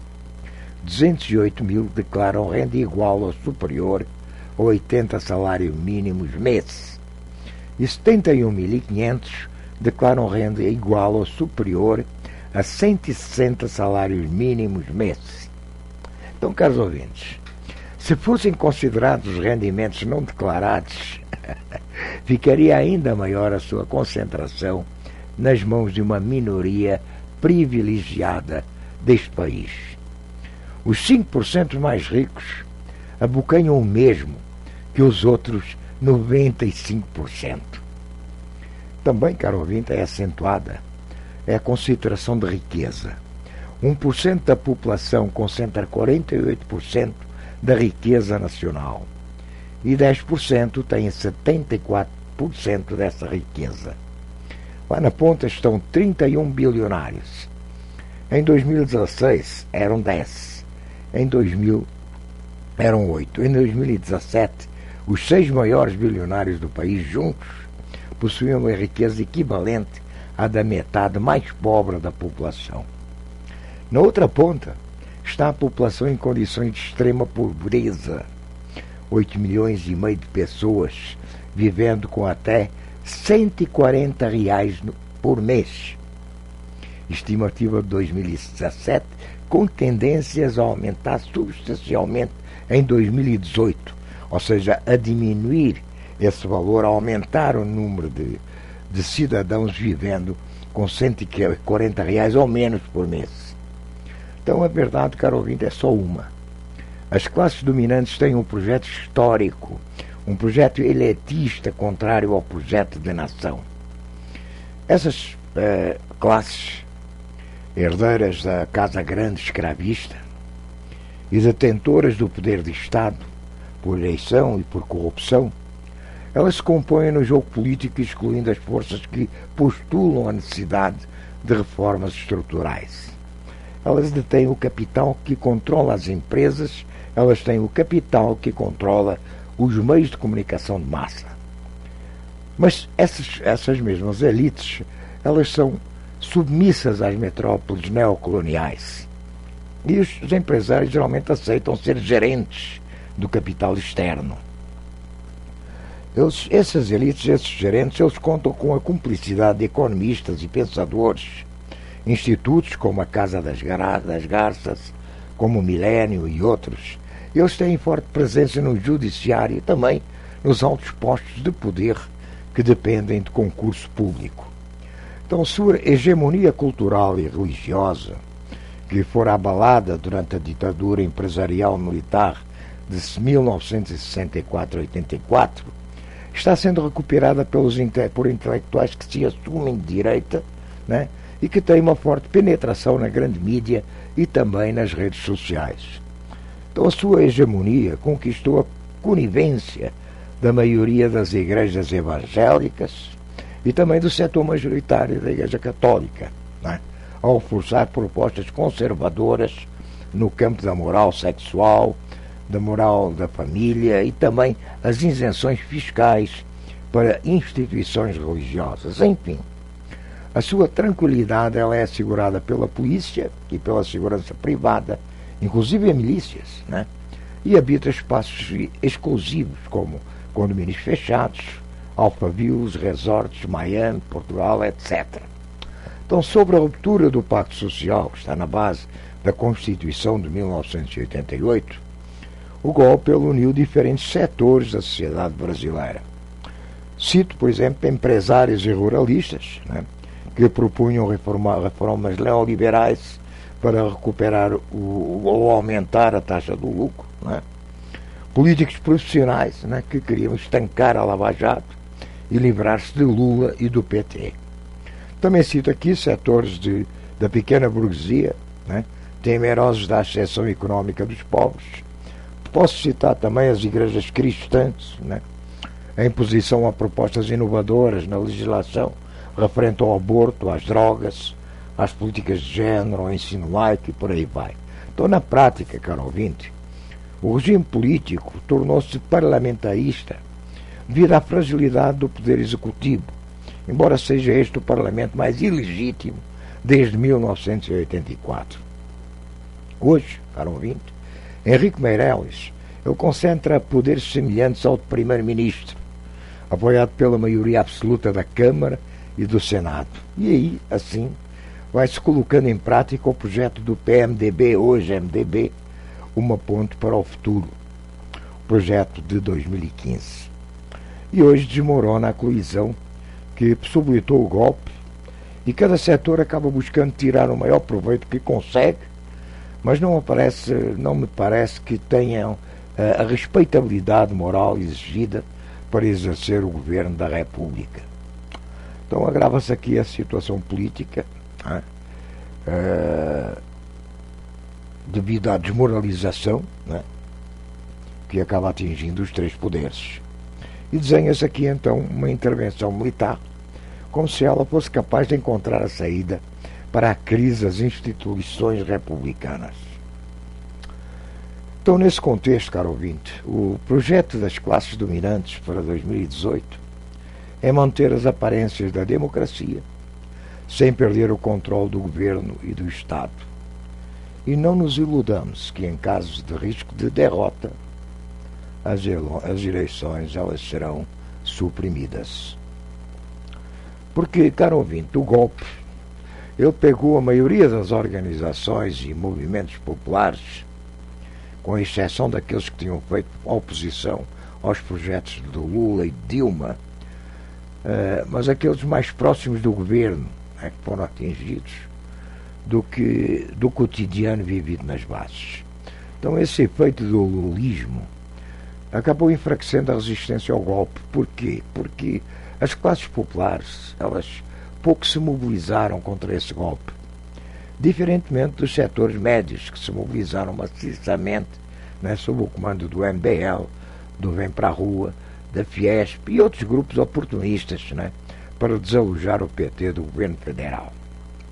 [SPEAKER 1] 208 mil declaram renda igual ou superior a 80 salários mínimos mês e 71.500 declaram renda igual ou superior a 160 salários mínimos mês. Então, caros ouvintes, se fossem considerados os rendimentos não declarados, ficaria ainda maior a sua concentração nas mãos de uma minoria privilegiada deste país. Os 5% mais ricos abocanham o mesmo que os outros 95%. Também, caro ouvinte, é acentuada a concentração de riqueza. 1% da população concentra 48% da riqueza nacional e 10% tem 74% dessa riqueza. Lá na ponta estão 31 bilionários. Em 2016 eram 10. Em 2000 eram 8. Em 2017, os 6 maiores bilionários do país juntos possuíam uma riqueza equivalente à da metade mais pobre da população. Na outra ponta está a população em condições de extrema pobreza. 8 milhões e meio de pessoas vivendo com até R$140 por mês. Estimativa de 2017, com tendências a aumentar substancialmente em 2018, ou seja, a diminuir esse valor, a aumentar o número de cidadãos vivendo com R$140 ou menos por mês. Então a verdade, caro ouvinte, é só uma. As classes dominantes têm um projeto histórico, um projeto elitista contrário ao projeto de nação. Essas classes herdeiras da Casa Grande escravista e detentoras do poder de Estado por eleição e por corrupção, elas se compõem no jogo político excluindo as forças que postulam a necessidade de reformas estruturais. Elas detêm o capital que controla as empresas, elas têm o capital que controla os meios de comunicação de massa. Mas essas mesmas elites, elas são submissas às metrópoles neocoloniais. E os empresários geralmente aceitam ser gerentes do capital externo. Essas elites, esses gerentes, eles contam com a cumplicidade de economistas e pensadores, institutos como a Casa das Garças, como o Milênio e outros. Eles têm forte presença no judiciário e também nos altos postos de poder que dependem de concurso público. Então, sua hegemonia cultural e religiosa, que fora abalada durante a ditadura empresarial militar de 1964 a 84, está sendo recuperada por intelectuais que se assumem de direita, né, e que têm uma forte penetração na grande mídia e também nas redes sociais. Então a sua hegemonia conquistou a conivência da maioria das igrejas evangélicas e também do setor majoritário da Igreja Católica, né, ao forçar propostas conservadoras no campo da moral sexual, da moral da família e também as isenções fiscais para instituições religiosas. Enfim, a sua tranquilidade ela é assegurada pela polícia e pela segurança privada, inclusive a milícias, né? E habita espaços exclusivos como condomínios fechados, alfavios, resorts, Miami, Portugal, etc. Então, sobre a ruptura do Pacto Social, que está na base da Constituição de 1988, o golpe uniu diferentes setores da sociedade brasileira. Cito, por exemplo, empresários e ruralistas, né, que propunham reformas neoliberais para recuperar ou aumentar a taxa do lucro, né? Políticos profissionais, né, que queriam estancar a Lava Jato e livrar-se de Lula e do PT. Também cito aqui setores da pequena burguesia, né, temerosos da ascensão económica dos povos. Posso citar também as igrejas cristãs, né, a imposição a propostas inovadoras na legislação referente ao aborto, às drogas, às políticas de género, ao ensino laico e por aí vai. Então, na prática, caro ouvinte, o regime político tornou-se parlamentarista devido à fragilidade do poder executivo, embora seja este o parlamento mais ilegítimo desde 1984. Hoje, caro ouvinte, Henrique Meirelles, ele concentra poderes semelhantes ao de primeiro-ministro, apoiado pela maioria absoluta da Câmara e do Senado. E aí, assim, vai-se colocando em prática o projeto do PMDB, hoje MDB, Uma Ponte para o Futuro, projeto de 2015. E hoje desmorona a colisão que possibilitou o golpe e cada setor acaba buscando tirar o maior proveito que consegue, mas não me parece que tenham a respeitabilidade moral exigida para exercer o governo da República. Então agrava-se aqui a situação política, né, devido à desmoralização, né, que acaba atingindo os três poderes. E desenha-se aqui então uma intervenção militar, como se ela fosse capaz de encontrar a saída para a crise das instituições republicanas. Então, nesse contexto, caro ouvinte, o projeto das classes dominantes para 2018 é manter as aparências da democracia, sem perder o controle do governo e do Estado. E não nos iludamos que, em casos de risco de derrota, as eleições elas serão suprimidas. Porque, caro ouvinte, o golpe, ele pegou a maioria das organizações e movimentos populares, com exceção daqueles que tinham feito oposição aos projetos de Lula e de Dilma, mas aqueles mais próximos do governo, né, que foram atingidos do cotidiano vivido nas bases. Então esse efeito do lulismo acabou enfraquecendo a resistência ao golpe. Porquê? Porque as classes populares, elas pouco se mobilizaram contra esse golpe, diferentemente dos setores médios que se mobilizaram maciçamente, né, sob o comando do MBL, do Vem para a Rua, da Fiesp e outros grupos oportunistas, né, para desalojar o PT do governo federal.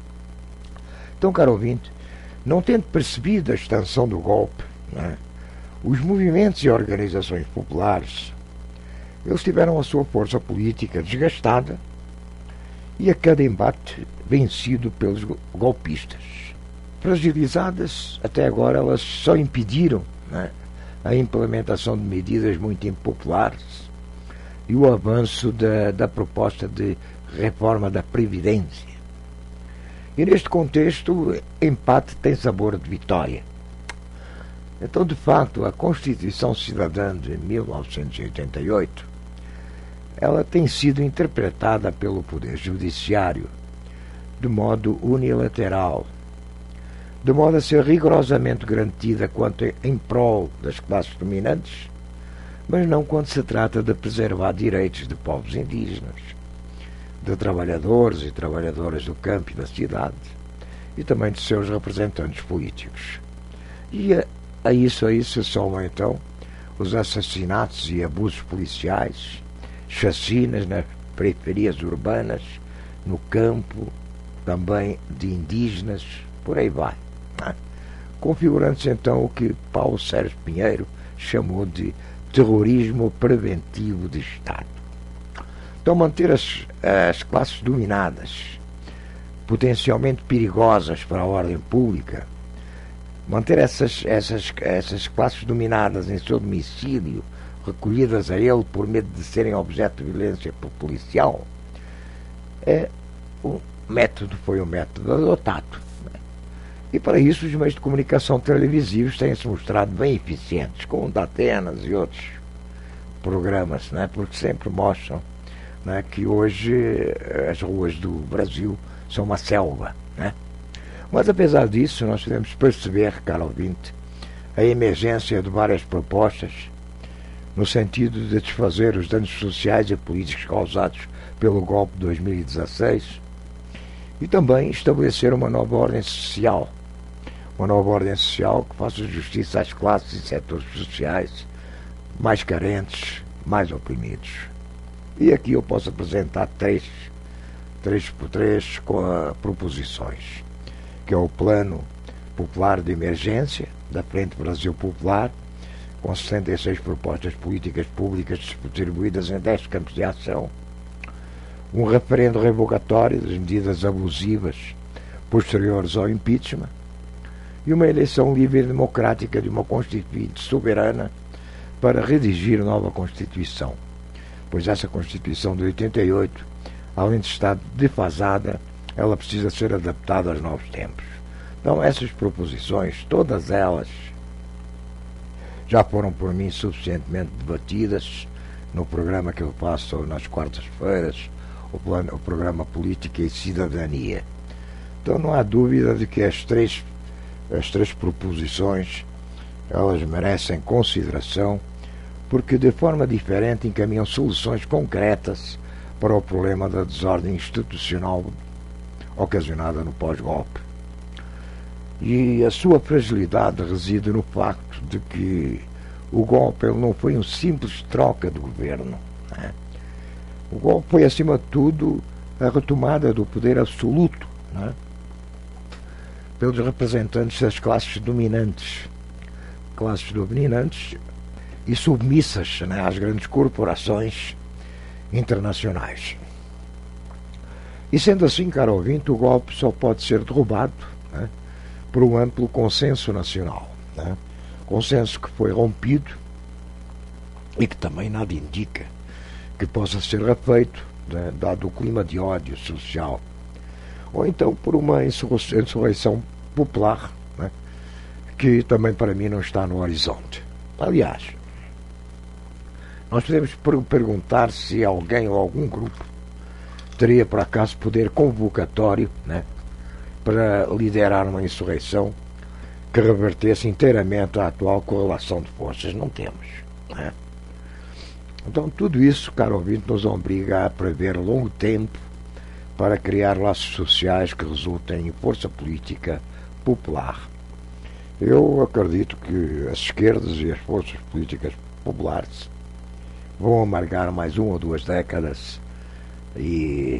[SPEAKER 1] Então, caro ouvinte, não tendo percebido a extensão do golpe, né, Os movimentos e organizações populares, eles tiveram a sua força política desgastada e a cada embate vencido pelos golpistas. Fragilizadas, até agora elas só impediram, né, a implementação de medidas muito impopulares e o avanço da proposta de reforma da Previdência. E neste contexto, empate tem sabor de vitória. Então, de facto, a Constituição Cidadã de 1988, ela tem sido interpretada pelo Poder Judiciário de modo unilateral, de modo a ser rigorosamente garantida quanto em prol das classes dominantes, mas não quando se trata de preservar direitos de povos indígenas, de trabalhadores e trabalhadoras do campo e da cidade, e também de seus representantes políticos. E a isso se somam, então, os assassinatos e abusos policiais, chacinas nas periferias urbanas, no campo, também de indígenas, por aí vai. Configurando-se, então, o que Paulo Sérgio Pinheiro chamou de terrorismo preventivo de Estado. Então, manter as classes dominadas, potencialmente perigosas para a ordem pública, manter essas classes dominadas em seu domicílio, recolhidas a ele por medo de serem objeto de violência policial, foi o método adotado. E para isso os meios de comunicação televisivos têm-se mostrado bem eficientes, como o da Atenas e outros programas, né? Porque sempre mostram, né, que hoje as ruas do Brasil são uma selva, né? Mas apesar disso, nós podemos perceber, caro ouvinte, a emergência de várias propostas no sentido de desfazer os danos sociais e políticos causados pelo golpe de 2016 e também estabelecer uma nova ordem social que faça justiça às classes e setores sociais mais carentes, mais oprimidos. E aqui eu posso apresentar três proposições, que é o Plano Popular de Emergência da Frente Brasil Popular, com 66 propostas políticas públicas distribuídas em 10 campos de ação, um referendo revogatório das medidas abusivas posteriores ao impeachment e uma eleição livre e democrática de uma Constituinte soberana para redigir nova Constituição, pois essa Constituição de 88, além de estar defasada, ela precisa ser adaptada aos novos tempos. Então, essas proposições, todas elas, já foram por mim suficientemente debatidas no programa que eu faço nas quartas-feiras, o programa Política e Cidadania. Então não há dúvida de que as três proposições, elas merecem consideração, porque de forma diferente encaminham soluções concretas para o problema da desordem institucional ocasionada no pós-golpe. E a sua fragilidade reside no facto de que o golpe não foi um simples troca de governo, né? O golpe foi, acima de tudo, a retomada do poder absoluto, né, pelos representantes das classes dominantes e submissas, né, às grandes corporações internacionais. E sendo assim, caro ouvinte, o golpe só pode ser derrubado, né, por um amplo consenso nacional, né? Consenso que foi rompido e que também nada indica que possa ser refeito, né, dado o clima de ódio social, ou então por uma insurreição popular, né, que também para mim não está no horizonte. Aliás, nós podemos perguntar se alguém ou algum grupo teria por acaso poder convocatório, né, para liderar uma insurreição que revertesse inteiramente a atual correlação de forças. Não temos, né? Então tudo isso, caro ouvinte, nos obriga a prever longo tempo para criar laços sociais que resultem em força política popular. Eu acredito que as esquerdas e as forças políticas populares vão amargar mais 1 ou 2 décadas e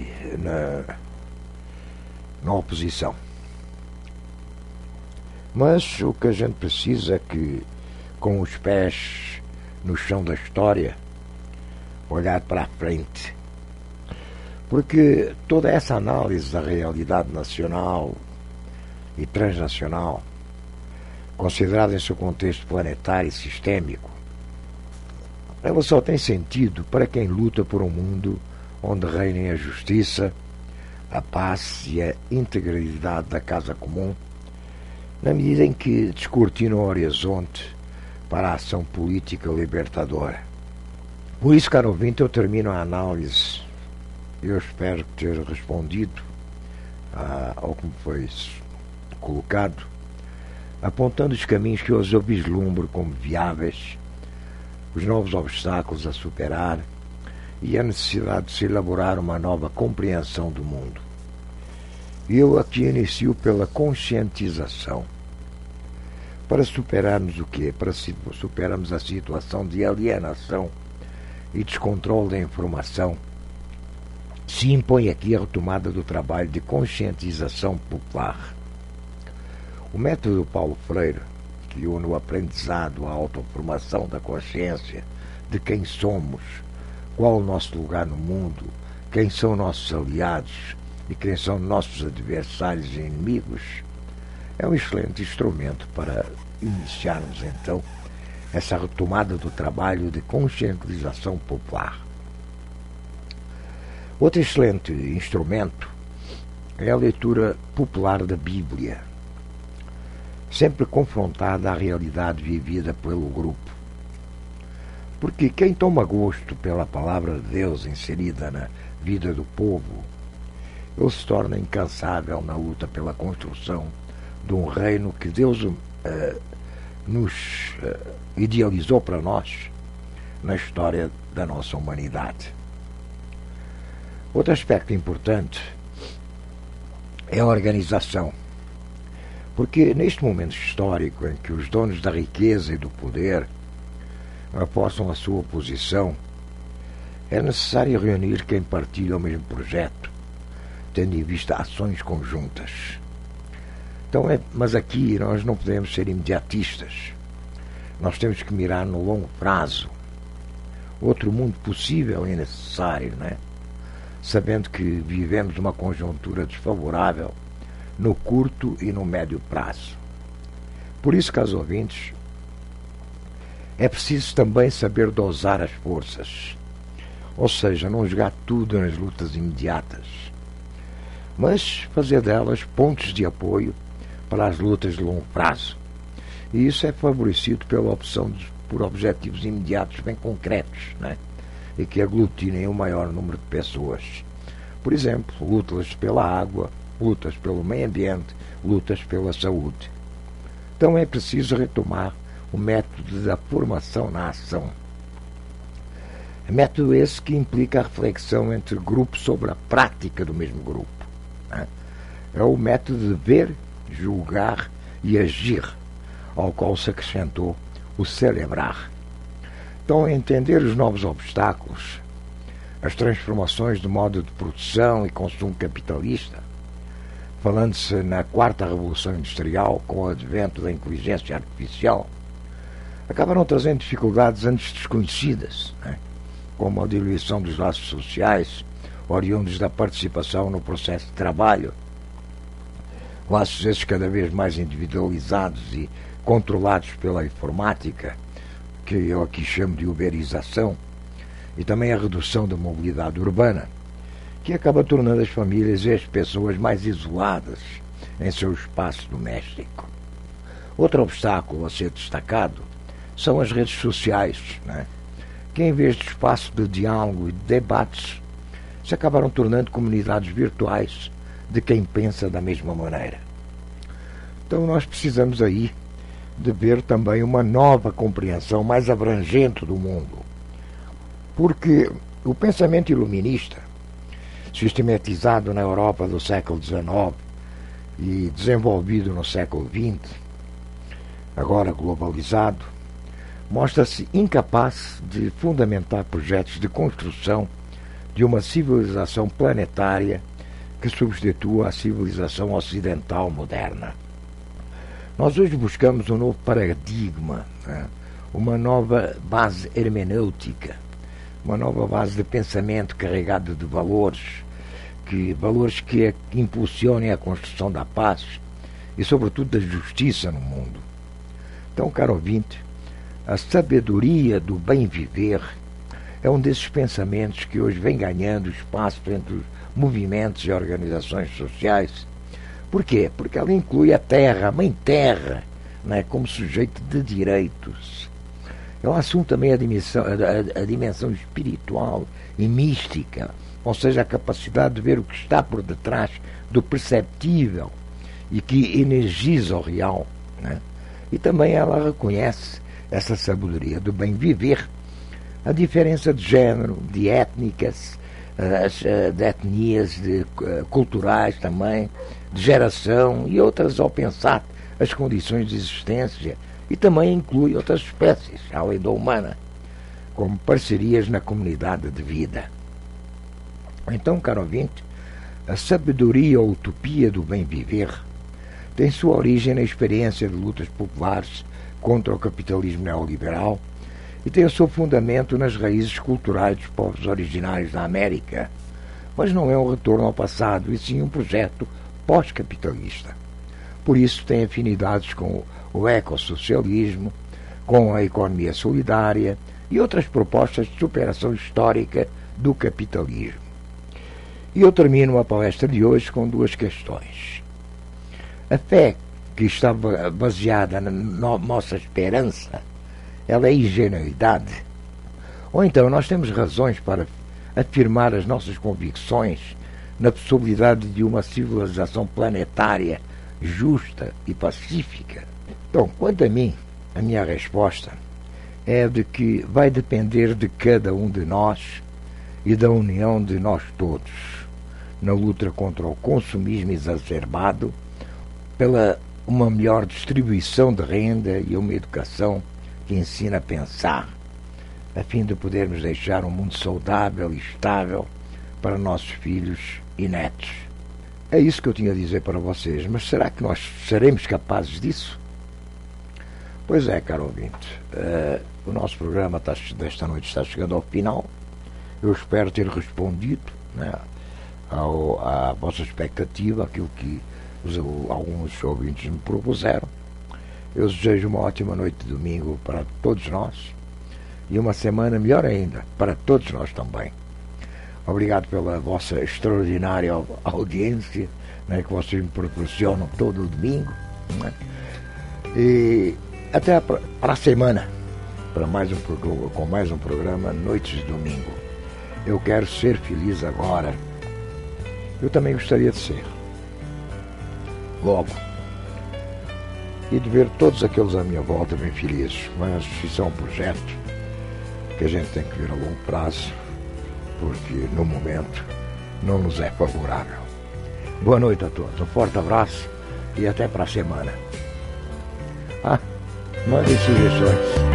[SPEAKER 1] na oposição. Mas o que a gente precisa é que com os pés no chão da história, olhar para a frente. Porque toda essa análise da realidade nacional e transnacional, considerada em seu contexto planetário e sistêmico, ela só tem sentido para quem luta por um mundo onde reinem a justiça, a paz e a integridade da casa comum, na medida em que descortina o horizonte para a ação política libertadora. Por isso, caro ouvinte, eu termino a análise. Eu espero ter respondido ao que me foi colocado, apontando os caminhos que hoje eu vislumbro como viáveis, os novos obstáculos a superar e a necessidade de se elaborar uma nova compreensão do mundo. Eu aqui inicio pela conscientização. Para superarmos o quê? Para superarmos a situação de alienação e descontrole da informação, se impõe aqui a retomada do trabalho de conscientização popular. O método Paulo Freire, que une o aprendizado, a autoformação da consciência de quem somos, qual o nosso lugar no mundo, quem são nossos aliados e quem são nossos adversários e inimigos, é um excelente instrumento para iniciarmos, então, essa retomada do trabalho de conscientização popular. Outro excelente instrumento é a leitura popular da Bíblia, sempre confrontada à realidade vivida pelo grupo. Porque quem toma gosto pela palavra de Deus inserida na vida do povo, ele se torna incansável na luta pela construção de um reino que Deus nos idealizou para nós na história da nossa humanidade. Outro aspecto importante é a organização. Porque neste momento histórico em que os donos da riqueza e do poder apostam a sua posição, é necessário reunir quem partilha o mesmo projeto, tendo em vista ações conjuntas. Então, mas aqui nós não podemos ser imediatistas. Nós temos que mirar no longo prazo. Outro mundo possível é necessário, não é? Sabendo que vivemos uma conjuntura desfavorável no curto e no médio prazo. Por isso, caros ouvintes, é preciso também saber dosar as forças, ou seja, não jogar tudo nas lutas imediatas, mas fazer delas pontos de apoio para as lutas de longo prazo. E isso é favorecido pela opção por objetivos imediatos bem concretos, né? E que aglutinem o maior número de pessoas. Por exemplo, lutas pela água, lutas pelo meio ambiente, lutas pela saúde. Então é preciso retomar o método da formação na ação. Método esse que implica a reflexão entre grupos sobre a prática do mesmo grupo, né? É o método de ver, julgar e agir, ao qual se acrescentou o celebrar. Então, entender os novos obstáculos, as transformações do modo de produção e consumo capitalista, falando-se na quarta revolução industrial com o advento da inteligência artificial, acabaram trazendo dificuldades antes desconhecidas, né? Como a diluição dos laços sociais, oriundos da participação no processo de trabalho, laços esses cada vez mais individualizados e controlados pela informática, que eu aqui chamo de uberização, e também a redução da mobilidade urbana, que acaba tornando as famílias e as pessoas mais isoladas em seu espaço doméstico. Outro obstáculo a ser destacado são as redes sociais, né? Que em vez de espaço de diálogo e de debates, se acabaram tornando comunidades virtuais de quem pensa da mesma maneira. Então nós precisamos aí de ver também uma nova compreensão mais abrangente do mundo. Porque o pensamento iluminista, sistematizado na Europa do século XIX e desenvolvido no século XX, agora globalizado, mostra-se incapaz de fundamentar projetos de construção de uma civilização planetária que substitua a civilização ocidental moderna. Nós hoje buscamos um novo paradigma, né, uma nova base hermenêutica, uma nova base de pensamento carregada de valores que impulsionem a construção da paz e, sobretudo, da justiça no mundo. Então, caro ouvinte, a sabedoria do bem viver é um desses pensamentos que hoje vem ganhando espaço entre os movimentos e organizações sociais. Por quê? Porque ela inclui a terra, a mãe terra, né, como sujeito de direitos. Ela assume também a dimensão espiritual e mística, ou seja, a capacidade de ver o que está por detrás do perceptível e que energiza o real, né? E também ela reconhece essa sabedoria do bem viver, a diferença de género, de étnicas, de etnias, culturais também, de geração e outras ao pensar as condições de existência, e também inclui outras espécies, além da humana, como parcerias na comunidade de vida. Então, caro ouvinte, a sabedoria ou utopia do bem viver tem sua origem na experiência de lutas populares contra o capitalismo neoliberal e tem o seu fundamento nas raízes culturais dos povos originários da América, mas não é um retorno ao passado, e sim um projeto pós-capitalista. Por isso tem afinidades com o ecossocialismo, com a economia solidária e outras propostas de superação histórica do capitalismo. E eu termino a palestra de hoje com duas questões. A fé que está baseada na nossa esperança, ela é ingenuidade? Ou então nós temos razões para afirmar as nossas convicções na possibilidade de uma civilização planetária justa e pacífica? Então, quanto a mim, a minha resposta é de que vai depender de cada um de nós e da união de nós todos na luta contra o consumismo exacerbado, pela uma melhor distribuição de renda e uma educação que ensina a pensar, a fim de podermos deixar um mundo saudável e estável para nossos filhos e netos. É isso que eu tinha a dizer para vocês, mas será que nós seremos capazes disso? Pois é, caro ouvinte, o nosso programa desta noite está chegando ao final. Eu espero ter respondido, né, à vossa expectativa, aquilo que alguns ouvintes me propuseram. Eu desejo uma ótima noite de domingo para todos nós e uma semana melhor ainda para todos nós também. Obrigado pela vossa extraordinária audiência, né, que vocês me proporcionam todo o domingo, né? E até para a semana, com mais um programa Noites de Domingo. Eu quero ser feliz agora. Eu também gostaria de ser. Logo. E de ver todos aqueles à minha volta bem felizes. Mas isso é um projeto que a gente tem que ver a longo prazo, porque no momento não nos é favorável. Boa noite a todos. Um forte abraço e até para a semana. Mandem sugestões.